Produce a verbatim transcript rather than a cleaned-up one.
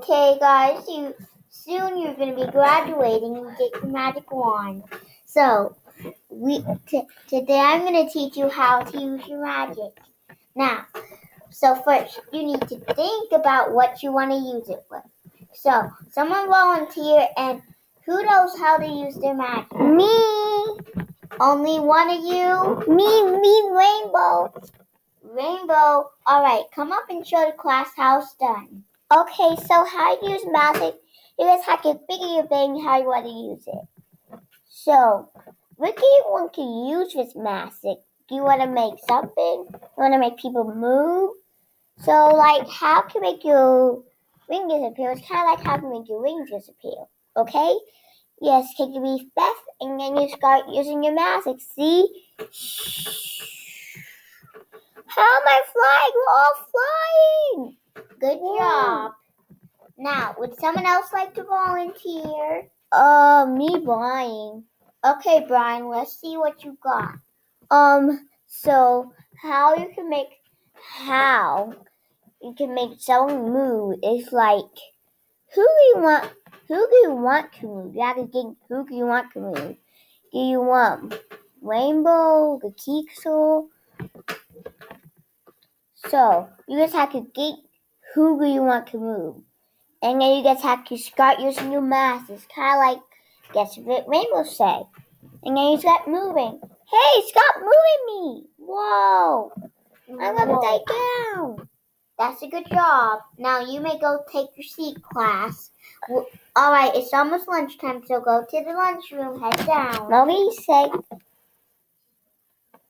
Okay, guys, you soon you're going to be graduating and get your magic wand. So, we t- today I'm going to teach you how to use your magic. Now, so first, you need to think about what you want to use it with. So, someone volunteer, and who knows how to use their magic? Me. Only one of you? Me, me, Rainbow. Rainbow. All right, come up and show the class how it's done. Okay, so how to use magic? You guys have to figure your thing how you want to use it. So, what do you want to use with magic? Do you want to make something? You want to make people move? So, like, how to make your ring disappear? It's kind of like how to make your ring disappear. Okay? Yes, take the leaf fast, and then you start using your magic. See? How am I flying? We're all flying! Good job. Now, would someone else like to volunteer? Uh, me, Brian. Okay, Brian, let's see what you got. Um, so how you can make how you can make someone move is like who do you want who do you want to move? You have to think who do you want to move. Do you want Rainbow, the Keeksel? So you just have to think who do you want to move. And then you just have to start using your mask. It's kinda like guess what Rainbow say. And then you start moving. Hey, stop moving me! Whoa! I'm gonna die down. That's a good job. Now you may go take your seat, class. Well, all right, it's almost lunchtime, so go to the lunchroom. Head down. Mommy say